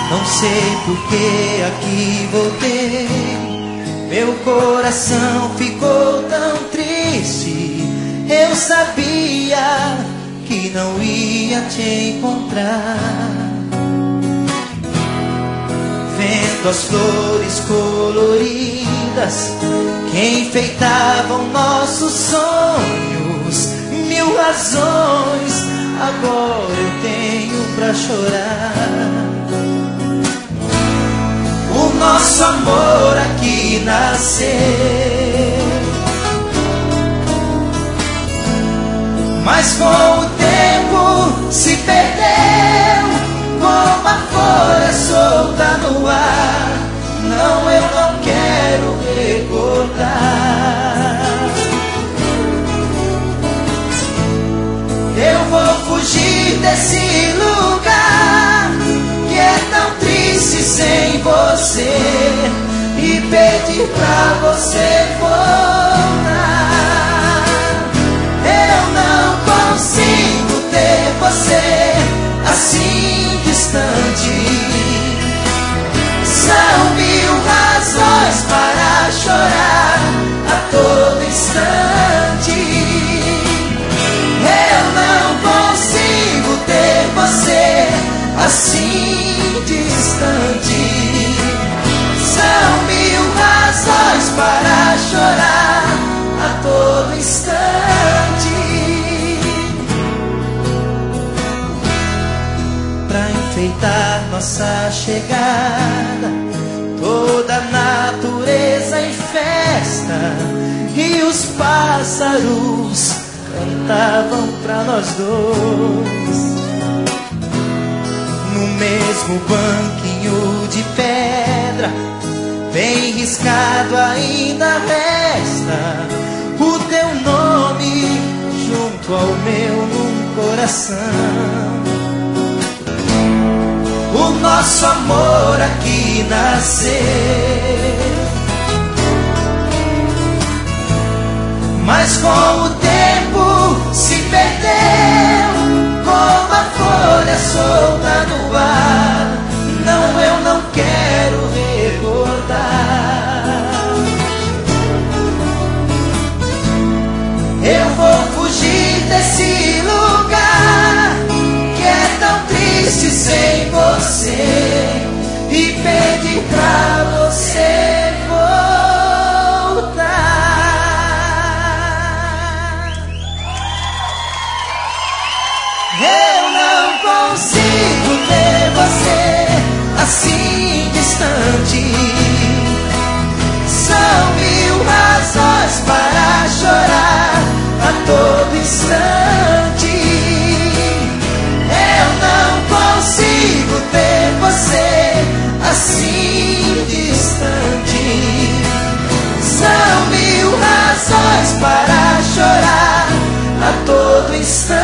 Não sei por que aqui voltei. Meu coração ficou tão triste. Eu sabia que não ia te encontrar. Vendo as flores coloridas que enfeitavam nossos sonhos, mil razões agora eu tenho pra chorar. O nosso amor aqui nasceu, mas com o tempo se perdeu, como a folha solta no ar. Não, eu não quero recordar. Eu vou fugir desse lugar que é tão triste sem você, e pedir pra você voltar. Eu não consigo ter você assim distante. São mil razões para chorar a todo instante. Eu não consigo ter você assim distante. São mil razões para chorar a todo instante. Pra enfeitar nossa chegada, toda a natureza em festa, e os pássaros cantavam pra nós dois. No mesmo banquinho de pedra, bem riscado ainda resta o teu nome junto ao meu num coração. O nosso amor aqui nasceu, mas com o tempo se perdeu, como a folha solta no ar. Não, eu não quero recordar. Eu vou fugir desse lugar que é tão triste sem você, e pedir pra você voltar. Eu não consigo ter você assim distante. São mil razões para chorar a todo instante. Eu não consigo ter você assim distante. São mil razões para chorar a todo instante.